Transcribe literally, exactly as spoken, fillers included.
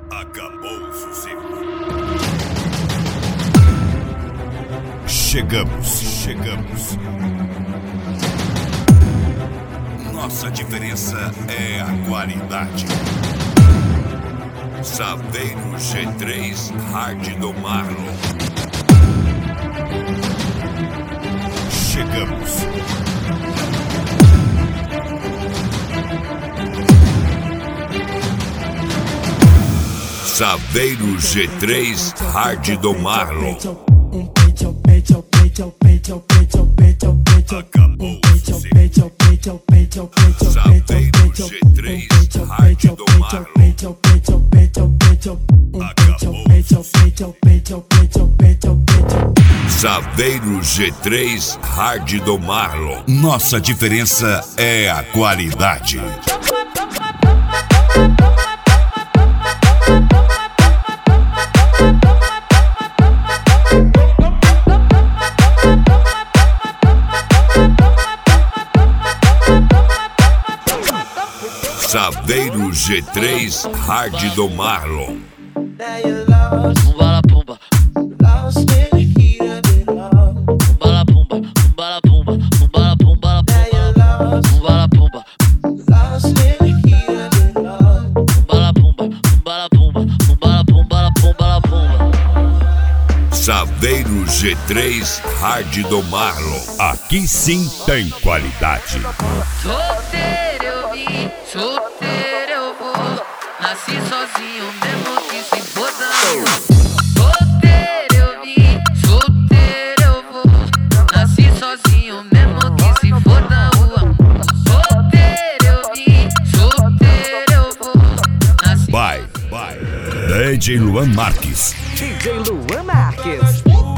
Acabou o sossego. Chegamos, chegamos. Nossa diferença é a qualidade. Saveiro G três Hard do Marlon. Chegamos. Saveiro G três Hard do Marlon. Acabou o sossego. Saveiro G três Hard do Marlon. Acabou o sossego. Saveiro G três Hard do Marlon. Nossa diferença é a qualidade. Saveiro G três Hard do Marlon. Pumba pumba, pumba pumba, pumba pumba, pumba pumba, pumba pumba, pumba pumba, pumba pumba, pumba pumba. Saveiro G três Hard do Marlon. Aqui sim tem qualidade. Solteiro eu vim, solteiro eu vou. Nasci sozinho mesmo que se foda. Solteiro eu vim, solteiro eu vou. Nasci sozinho mesmo que se for da rua. Solteiro eu vim, solteiro eu vou. Nasci... Vai, vai. D J Luan Marques. D J Luan Marques.